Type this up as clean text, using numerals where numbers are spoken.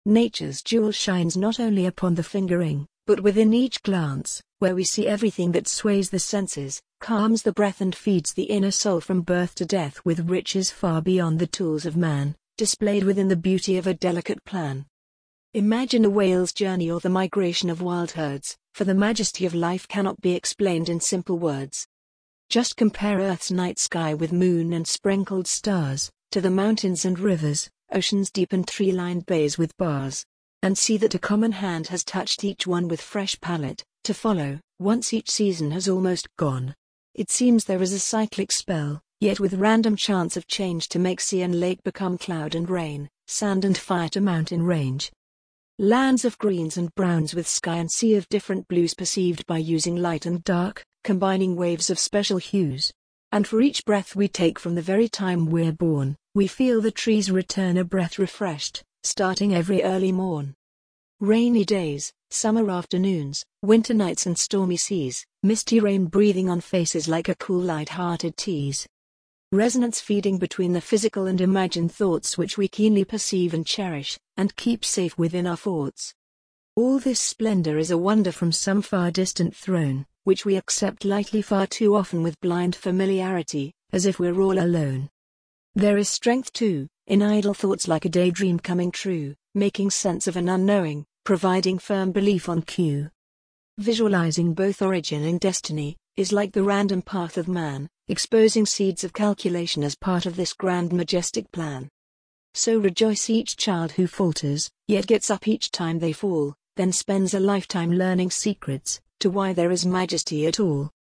Nature's jewel shines not only upon the fingering, but within each glance, where we see everything that sways the senses, calms the breath and feeds the inner soul from birth to death with riches far beyond the tools of man, displayed within the beauty of a delicate plan. Imagine a whale's journey or the migration of wild herds, for the majesty of life cannot be explained in simple words. Just compare Earth's night sky with moon and sprinkled stars, to the mountains and rivers, oceans deep and tree-lined bays with bars, and see that a common hand has touched each one with fresh palette, to follow, once each season has almost gone. It seems there is a cyclic spell, yet with random chance of change to make sea and lake become cloud and rain, sand and fire to mountain range. Lands of greens and browns with sky and sea of different blues perceived by using light and dark, combining waves of special hues. And for each breath we take from the very time we're born, we feel the trees return a breath refreshed, starting every early morn. Rainy days, summer afternoons, winter nights and stormy seas, misty rain breathing on faces like a cool light-hearted tease. Resonance feeding between the physical and imagined thoughts which we keenly perceive and cherish, and keep safe within our thoughts. All this splendor is a wonder from some far distant throne, which we accept lightly far too often with blind familiarity, as if we're all alone. There is strength too, in idle thoughts like a daydream coming true, making sense of an unknowing, providing firm belief on cue. Visualizing both origin and destiny, is like the random path of man, exposing seeds of calculation as part of this grand majestic plan. So rejoice each child who falters, yet gets up each time they fall, then spends a lifetime learning secrets, to why there is majesty at all.